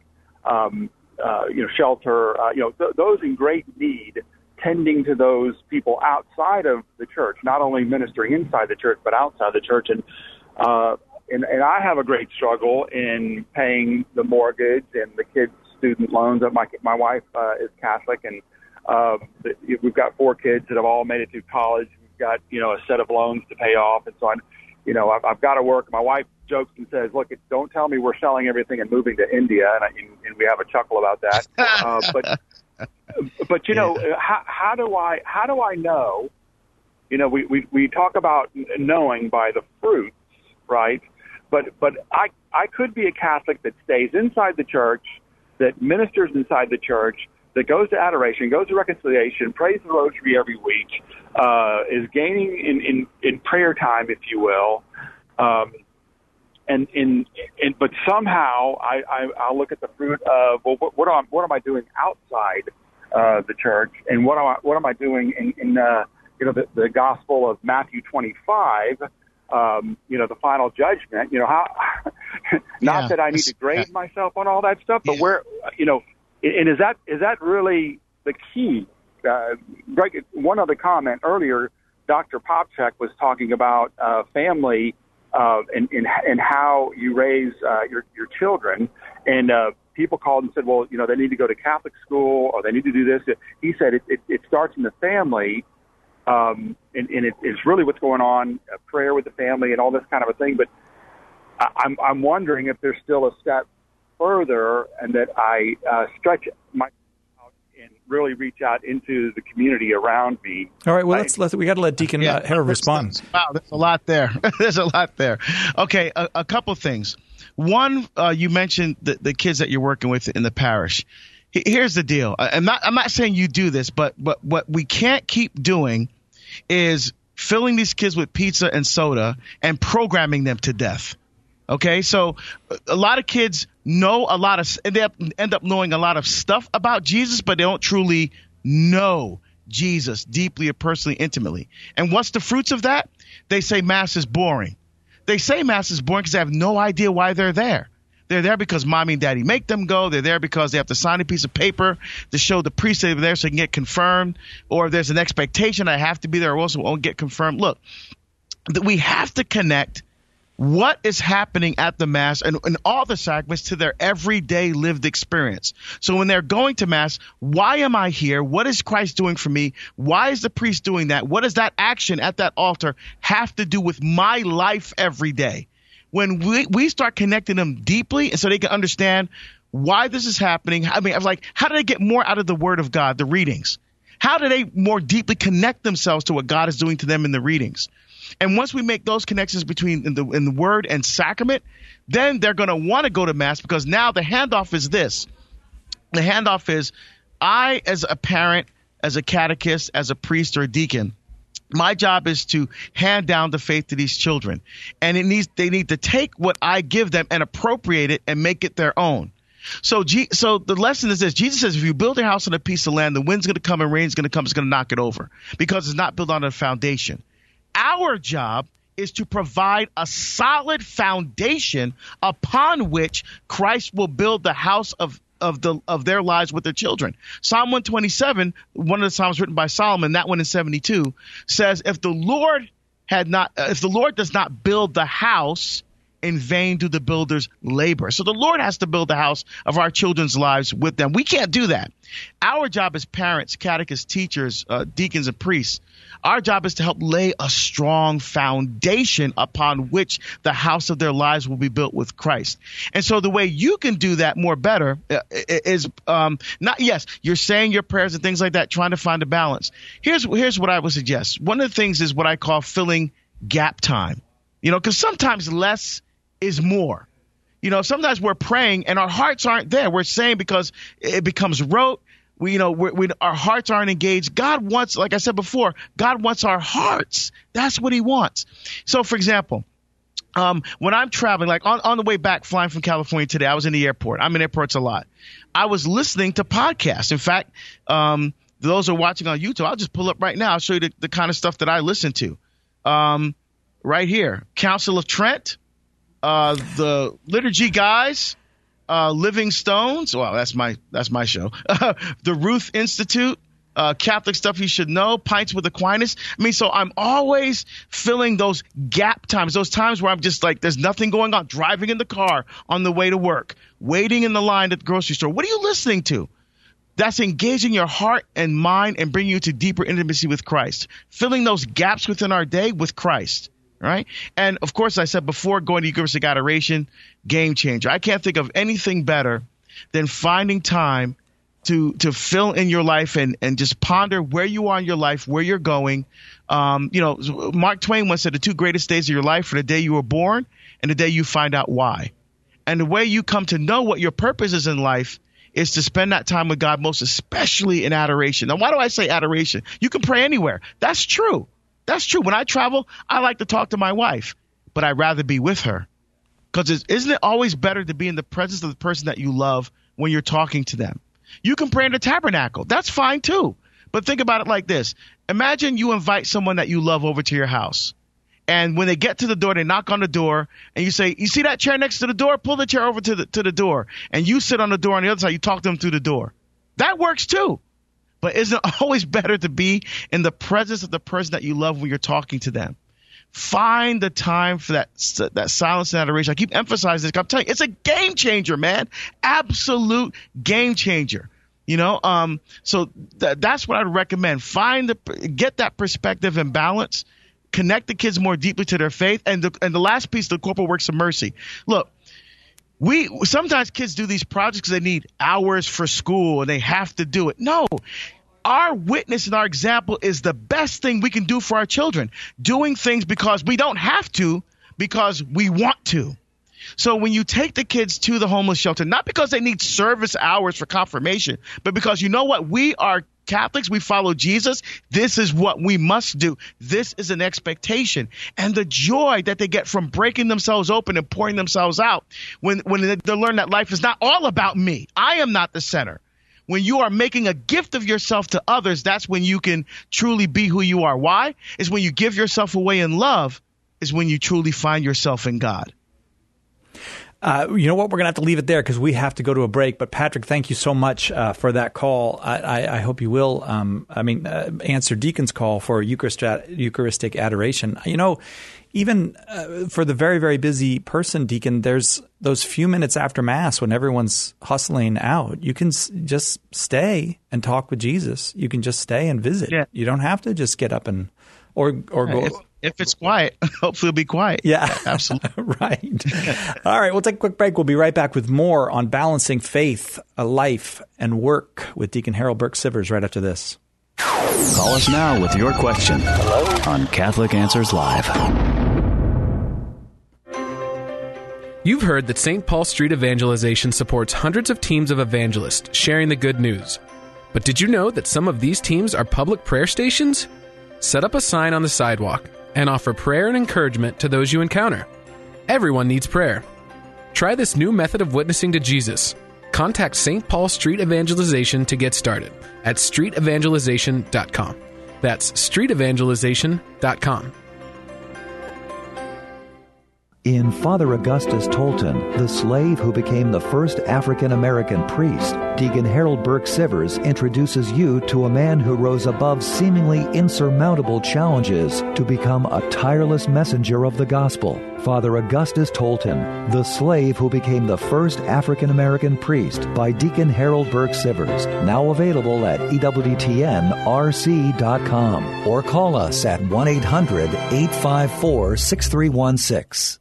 shelter, those in great need, tending to those people outside of the church, not only ministering inside the church but outside the church, and I have a great struggle in paying the mortgage and the kids' student loans. My wife is Catholic, and we've got 4 kids that have all made it through college. We've got, a set of loans to pay off. And so I've got to work. My wife jokes and says, look, don't tell me we're selling everything and moving to India. And we have a chuckle about that. But how do I know, we talk about knowing by the fruits, right? But I could be a Catholic that stays inside the church, that ministers inside the church, that goes to adoration, goes to reconciliation, prays the rosary every week, is gaining in prayer time, if you will, but somehow I'll look at the fruit of what am I doing outside the church, and what am I doing in the Gospel of Matthew 25, the final judgment. Not that I need to grade myself on all that stuff, but where And is that really the key? Greg, one other comment earlier, Dr. Popchak was talking about family and how you raise your children, and people called and said, well, they need to go to Catholic school or they need to do this. He said it starts in the family, and it's really what's going on, prayer with the family and all this kind of a thing. But I'm wondering if there's still a step further, and that I stretch myself out and really reach out into the community around me. All right, well, we got to let Deacon Harold respond. Wow, there's a lot there. There's a lot there. Okay, a couple things. One, you mentioned the kids that you're working with in the parish. Here's the deal. I'm not saying you do this, but what we can't keep doing is filling these kids with pizza and soda and programming them to death. Okay, so a lot of kids know a lot of, and they end up knowing a lot of stuff about Jesus, but they don't truly know Jesus deeply or personally, intimately. And what's the fruits of that? They say Mass is boring. They say Mass is boring because they have no idea why they're there. They're there because mommy and daddy make them go. They're there because they have to sign a piece of paper to show the priest they're there so they can get confirmed. Or there's an expectation I have to be there or else it won't get confirmed. Look, we have to connect what is happening at the Mass and all the sacraments to their everyday lived experience. So when they're going to Mass, why am I here? What is Christ doing for me? Why is the priest doing that? What does that action at that altar have to do with my life every day? When we start connecting them deeply and so they can understand why this is happening. I mean, I was like, how do they get more out of the Word of God, the readings? How do they more deeply connect themselves to what God is doing to them in the readings? And once we make those connections between in the Word and sacrament, then they're going to want to go to Mass because now the handoff is this. The handoff is I, as a parent, as a catechist, as a priest or a deacon, my job is to hand down the faith to these children. And they need to take what I give them and appropriate it and make it their own. So the lesson is this. Jesus says if you build a house on a piece of land, the wind's going to come and rain's going to come. It's going to knock it over because it's not built on a foundation. Our job is to provide a solid foundation upon which Christ will build the house of their lives with their children. Psalm 127, one of the Psalms written by Solomon, that one in 72, says, if the Lord does not build the house, in vain do the builders labor. So the Lord has to build the house of our children's lives with them. We can't do that. Our job as parents, catechists, teachers, deacons, and priests, our job is to help lay a strong foundation upon which the house of their lives will be built with Christ. And so the way you can do that more better is you're saying your prayers and things like that, trying to find a balance. Here's what I would suggest. One of the things is what I call filling gap time. Because sometimes less is more. Sometimes we're praying and our hearts aren't there. We're saying because it becomes rote. Our hearts aren't engaged. God wants, like I said before, God wants our hearts. That's what he wants. So, for example, when I'm traveling, like on the way back flying from California today, I was in the airport. I'm in airports a lot. I was listening to podcasts. In fact, those who are watching on YouTube, I'll just pull up right now. I'll show you the kind of stuff that I listen to. Right here, Council of Trent, the Liturgy Guys, Living Stones. Well, that's my show. The Ruth Institute, Catholic Stuff You Should Know, Pints with Aquinas. So I'm always filling those gap times, those times where I'm just like, there's nothing going on, driving in the car on the way to work, waiting in the line at the grocery store. What are you listening to? That's engaging your heart and mind and bringing you to deeper intimacy with Christ, filling those gaps within our day with Christ. Right. And of course, I said before, going to Eucharistic adoration, game changer. I can't think of anything better than finding time to fill in your life and just ponder where you are in your life, where you're going. Mark Twain once said the two greatest days of your life are the day you were born and the day you find out why. And the way you come to know what your purpose is in life is to spend that time with God, most especially in adoration. Now, why do I say adoration? You can pray anywhere. That's true. That's true. When I travel, I like to talk to my wife, but I'd rather be with her. Because isn't it always better to be in the presence of the person that you love when you're talking to them? You can pray in the tabernacle. That's fine too. But think about it like this. Imagine you invite someone that you love over to your house. And when they get to the door, they knock on the door and you say, you see that chair next to the door? Pull the chair over to the door. And you sit on the door on the other side. You talk to them through the door. That works too. But isn't it always better to be in the presence of the person that you love when you're talking to them? Find the time for that silence and adoration. I keep emphasizing this. I'm telling you, it's a game changer, man. Absolute game changer. So that's what I'd recommend. Get that perspective and balance. Connect the kids more deeply to their faith. And the last piece, the corporal works of mercy. Look. Sometimes kids do these projects because they need hours for school and they have to do it. No, our witness and our example is the best thing we can do for our children. Doing things because we don't have to, because we want to. So when you take the kids to the homeless shelter, not because they need service hours for confirmation, but because you know what? We are Catholics. We follow Jesus. This is what we must do. This is an expectation. And the joy that they get from breaking themselves open and pouring themselves out when they learn that life is not all about me. I am not the center. When you are making a gift of yourself to others, that's when you can truly be who you are. Why? Is when you give yourself away in love is when you truly find yourself in God. You know what? We're going to have to leave it there because we have to go to a break. But Patrick, thank you so much for that call. I hope you will answer Deacon's call for Eucharistic adoration. You know, even for the very, very busy person, Deacon, there's those few minutes after Mass when everyone's hustling out. You can just stay and talk with Jesus. You can just stay and visit. Yeah. You don't have to just get up and or go. If it's quiet, hopefully it'll be quiet. Yeah, absolutely. Right. All right, we'll take a quick break. We'll be right back with more on balancing faith, life, and work with Deacon Harold Burke-Sivers right after this. Call us now with your question on Catholic Answers Live. You've heard that St. Paul Street Evangelization supports hundreds of teams of evangelists sharing the good news. But did you know that some of these teams are public prayer stations? Set up a sign on the sidewalk and offer prayer and encouragement to those you encounter. Everyone needs prayer. Try this new method of witnessing to Jesus. Contact St. Paul Street Evangelization to get started at streetevangelization.com. That's streetevangelization.com. In Father Augustus Tolton, the slave who became the first African-American priest, Deacon Harold Burke-Sivers introduces you to a man who rose above seemingly insurmountable challenges to become a tireless messenger of the gospel. Father Augustus Tolton, the slave who became the first African-American priest, by Deacon Harold Burke-Sivers, now available at EWTNRC.com or call us at 1-800-854-6316.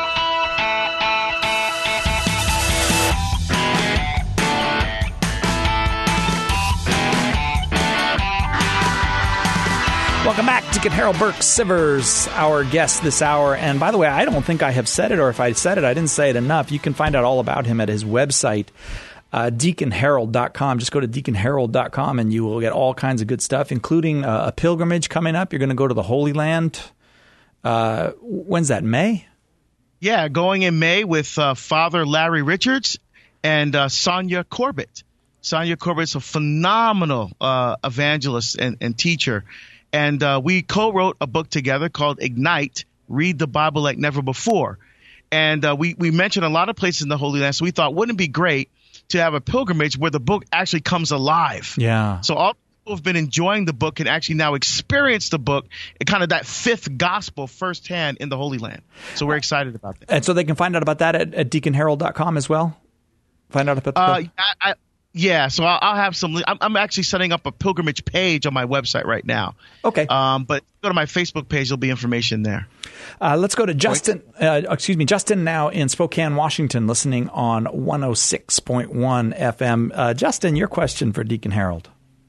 Welcome back, Deacon Harold Burke-Sivers, our guest this hour. And by the way, I don't think I have said it, or if I said it, I didn't say it enough. You can find out all about him at his website, deaconharold.com. Just go to deaconharold.com and you will get all kinds of good stuff, including a pilgrimage coming up. You're going to go to the Holy Land. When's that, May? Yeah, going in May with Father Larry Richards and Sonia Corbett. Sonia Corbett's a phenomenal evangelist and teacher. And we co-wrote a book together called Ignite, Read the Bible Like Never Before. And we mentioned a lot of places in the Holy Land, so we thought, wouldn't it be great to have a pilgrimage where the book actually comes alive? Yeah. So all people have been enjoying the book can actually now experience the book and kind of that fifth gospel firsthand in the Holy Land. So we're excited about that. And so they can find out about that at deaconharold.com as well? Find out about the book? Yeah, so I'll have some. I'm actually setting up a pilgrimage page on my website right now. Okay. But go to my Facebook page. There'll be information there. Let's go to Justin. Justin now in Spokane, Washington, listening on 106.1 FM. Justin, your question for Deacon Harold.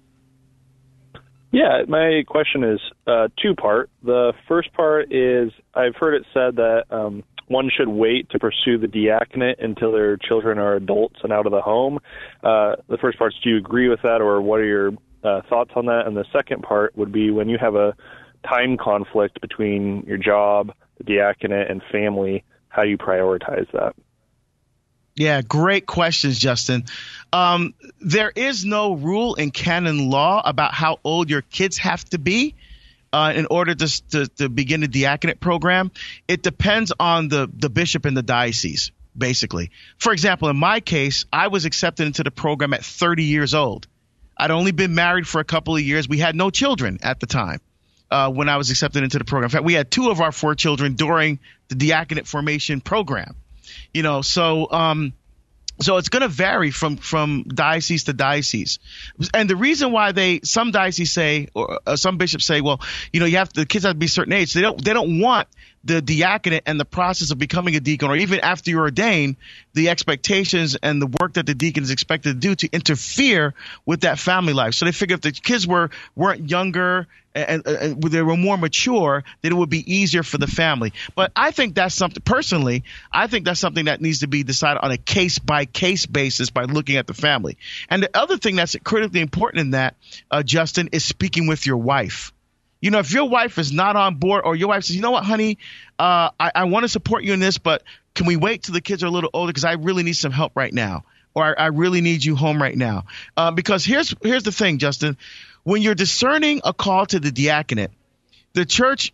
Yeah, my question is two-part. The first part is I've heard it said that one should wait to pursue the diaconate until their children are adults and out of the home. The first part is, do you agree with that, or what are your thoughts on that? And the second part would be, when you have a time conflict between your job, the diaconate, and family, how do you prioritize that? Yeah, great questions, Justin. There is no rule in canon law about how old your kids have to be in order to begin a diaconate program. It depends on the bishop and the diocese, basically. For example, in my case, I was accepted into the program at 30 years old. I'd only been married for a couple of years. We had no children at the time when I was accepted into the program. In fact, we had 2 of our 4 children during the diaconate formation program. You know, so it's going to vary from diocese to diocese. And the reason why some dioceses say, or some bishops say, well, you know, the kids have to be a certain age. They don't want the diaconate and the process of becoming a deacon, or even after you're ordained, the expectations and the work that the deacon is expected to do to interfere with that family life. So they figure if the kids weren't younger and they were more mature, then it would be easier for the family. But I think that's something, personally, I think that's something that needs to be decided on a case-by-case basis by looking at the family. And the other thing that's critically important in that, Justin, is speaking with your wife. You know, if your wife is not on board, or your wife says, you know what, honey, I want to support you in this, but can we wait till the kids are a little older because I really need some help right now, or I really need you home right now. Because here's the thing, Justin. When you're discerning a call to the diaconate, the church,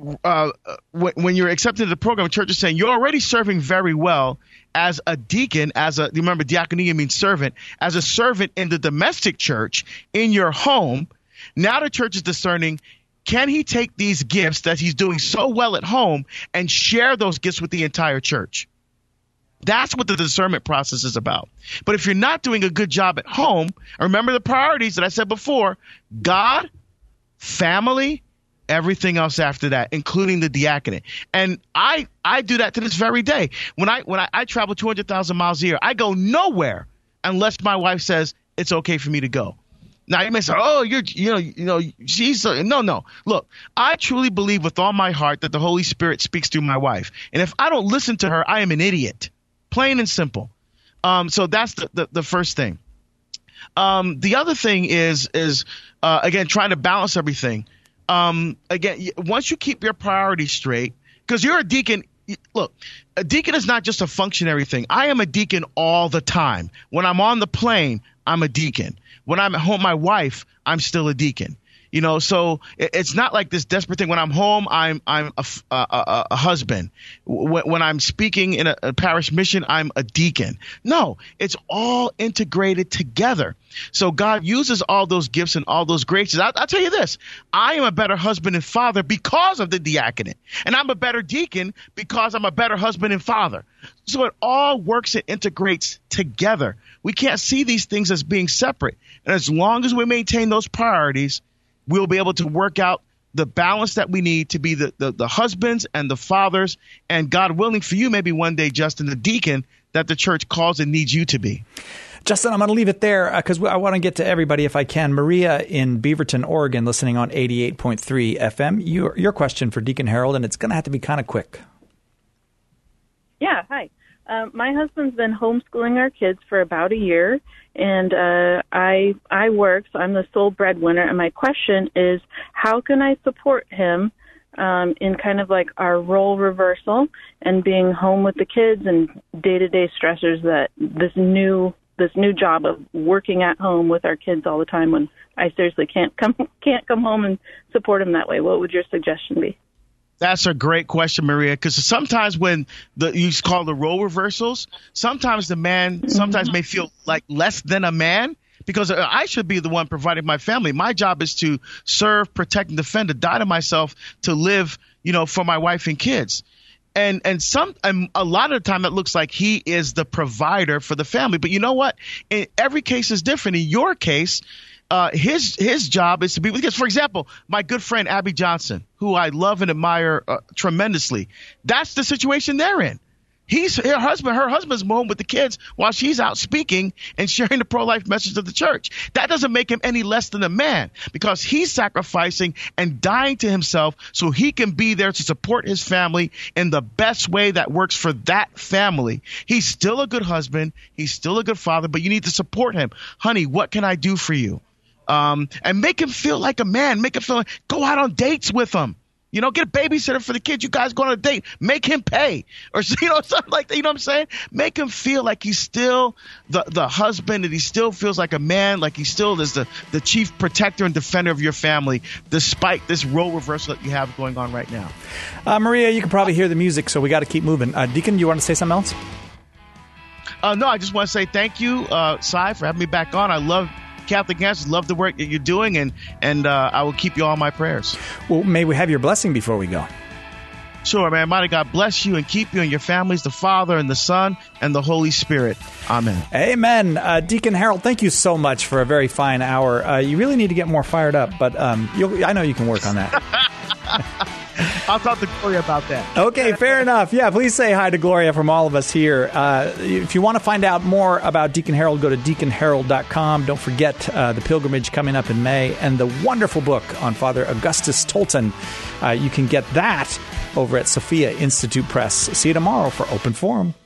when you're accepted to the program, the church is saying you're already serving very well as a deacon, remember, diaconia means servant, as a servant in the domestic church in your home. Now the church is discerning, can he take these gifts that he's doing so well at home and share those gifts with the entire church? That's what the discernment process is about. But if you're not doing a good job at home, remember the priorities that I said before: God, family, everything else after that, including the diaconate. And I do that to this very day. When I travel 200,000 miles a year, I go nowhere unless my wife says it's okay for me to go. Now you may say, "Oh, she's no." Look, I truly believe with all my heart that the Holy Spirit speaks through my wife, and if I don't listen to her, I am an idiot, plain and simple. So that's the first thing. The other thing is again trying to balance everything. Again, once you keep your priorities straight, because you're a deacon. Look, a deacon is not just a functionary thing. I am a deacon all the time. When I'm on the plane, I'm a deacon. When I'm at home, my wife, I'm still a deacon. You know, so it's not like this desperate thing. When I'm home, I'm a husband. When I'm speaking in a parish mission, I'm a deacon. No, it's all integrated together. So God uses all those gifts and all those graces. I'll tell you this. I am a better husband and father because of the diaconate. And I'm a better deacon because I'm a better husband and father. So it all works and integrates together. We can't see these things as being separate. And as long as we maintain those priorities, we'll be able to work out the balance that we need to be the husbands and the fathers, and God willing for you, maybe one day, Justin, the deacon that the church calls and needs you to be. Justin, I'm going to leave it there because I want to get to everybody if I can. Maria in Beaverton, Oregon, listening on 88.3 FM. Your question for Deacon Harold, and it's going to have to be kind of quick. Yeah, hi. My husband's been homeschooling our kids for about a year, and I work, so I'm the sole breadwinner. And my question is, how can I support him in kind of like our role reversal and being home with the kids and day-to-day stressors that this new job of working at home with our kids all the time when I seriously can't come home and support him that way? What would your suggestion be? That's a great question, Maria, because sometimes when you call the role reversals, sometimes the man may feel like less than a man because I should be the one providing my family. My job is to serve, protect, and defend, to die to myself, to live, for my wife and kids. And a lot of the time it looks like he is the provider for the family. But you know what? Every case is different. In your case, his job is to be, because, for example, my good friend Abby Johnson, who I love and admire tremendously, that's the situation they're in. Her husband's home with the kids while she's out speaking and sharing the pro-life message of the church. That doesn't make him any less than a man because he's sacrificing and dying to himself so he can be there to support his family in the best way that works for that family. He's still a good husband. He's still a good father, but you need to support him. Honey, what can I do for you? And make him feel like a man. Make him feel like, go out on dates with him. Get a babysitter for the kids. You guys go on a date. Make him pay. Or, something like that. You know what I'm saying? Make him feel like he's still the husband, and he still feels like a man, like he still is the chief protector and defender of your family, despite this role reversal that you have going on right now. Maria, you can probably hear the music, so we got to keep moving. Deacon, you want to say something else? No, I just want to say thank you, Cy, for having me back on. I love Catholic Answers, love the work that you're doing, and I will keep you all in my prayers. Well, may we have your blessing before we go? Sure, man. Mighty God bless you and keep you and your families, the Father and the Son and the Holy Spirit. Amen. Amen. Deacon Harold, thank you so much for a very fine hour. You really need to get more fired up, but I know you can work on that. I'll talk to Gloria about that. Okay, fair enough. Yeah, please say hi to Gloria from all of us here. If you want to find out more about Deacon Harold, go to deaconharold.com. Don't forget the pilgrimage coming up in May and the wonderful book on Father Augustus Tolton. You can get that over at Sophia Institute Press. See you tomorrow for Open Forum.